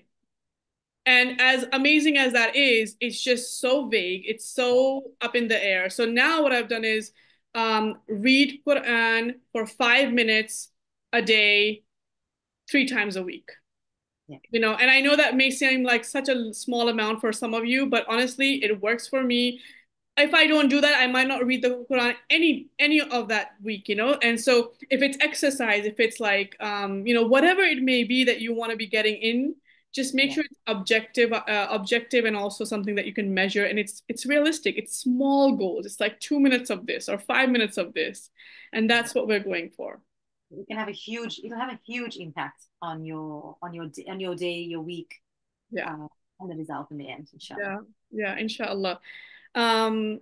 And as amazing as that is, it's just so vague. It's so up in the air. So now what I've done is um, read Quran for five minutes a day, three times a week. Yeah. You know, and I know that may seem like such a small amount for some of you, but honestly, it works for me. If I don't do that, I might not read the Quran any any of that week, you know. And so if it's exercise, if it's like um, you know, whatever it may be that you want to be getting in, just make Yeah. sure it's objective, uh, objective, and also something that you can measure. And it's it's realistic. It's small goals. It's like two minutes of this or five minutes of this, and that's what we're going for. It can have a huge, it'll have a huge impact on your on your on your day, your week, Yeah, uh, and the result in the end, inshallah. yeah, yeah. Inshallah. Um,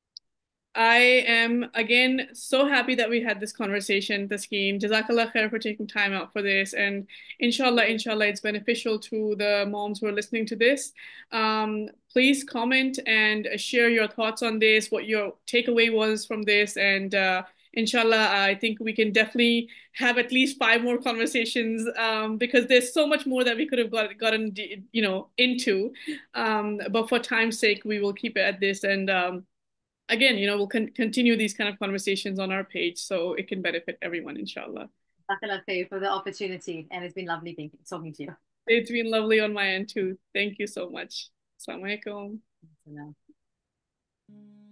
I am again so happy that we had this conversation, Taskeen. Jazakallah khair for taking time out for this. And inshallah, inshallah, it's beneficial to the moms who are listening to this. Um, please comment and share your thoughts on this, what your takeaway was from this. And uh, inshallah, I think we can definitely have at least five more conversations um, because there's so much more that we could have got, gotten, you know, into. Um, but for time's sake, we will keep it at this. And um, again, you know, we'll con continue these kind of conversations on our page so it can benefit everyone, inshallah. Barakallah khair for the opportunity, and it's been lovely being, talking to you. It's been lovely on my end too. Thank you so much. Assalamu alaikum. So now.